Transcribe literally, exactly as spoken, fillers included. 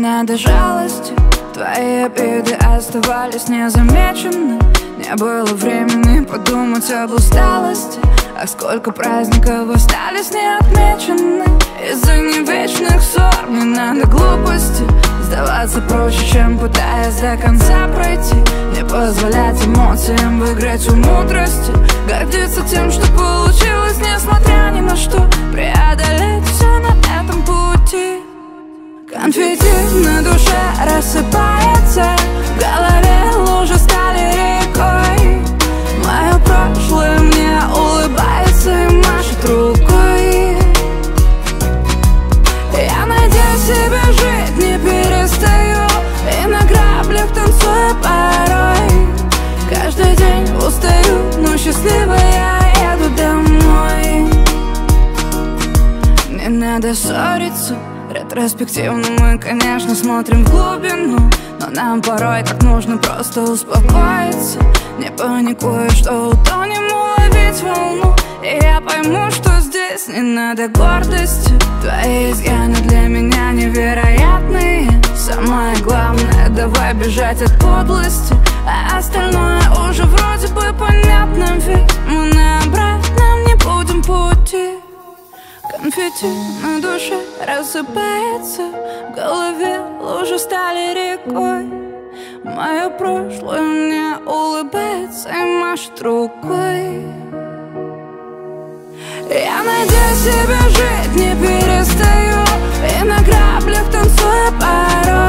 надо жалости, твои обиды оставались незамечены. Не было времени подумать об усталости, а сколько праздников остались неотмечены. Из-за невечных ссор не надо глупости, сдаваться проще, чем пытаясь до конца пройти. Не позволять эмоциям выиграть у мудрости, гордиться тем, что получилось, несмотря ни на что. Преодолеть все на этом пути. Конфетти на душе рассыпается, в голове лужи стали рекой. Мое прошлое мне улыбается и машет рукой. Я надеюсь себе жить не перестаю, и на граблях танцую порой. Каждый день устаю, но счастливая еду домой. Не надо ссориться, ретроспективно мы, конечно, смотрим в глубину, но нам порой так нужно просто успокоиться. Не паникуя, что утонем, уловить волну. И я пойму, что здесь не надо гордости. Твои изъяны для меня невероятные. Самое главное, давай бежать от подлости, а остальное уже вроде бы понятно. Ведь мы на обратном не будем пути. Конфетти на душе рассыпается, в голове лужи стали рекой. Мое прошлое мне улыбается и машет рукой. Я надеюсь себе жить не перестаю, и на граблях танцую порой.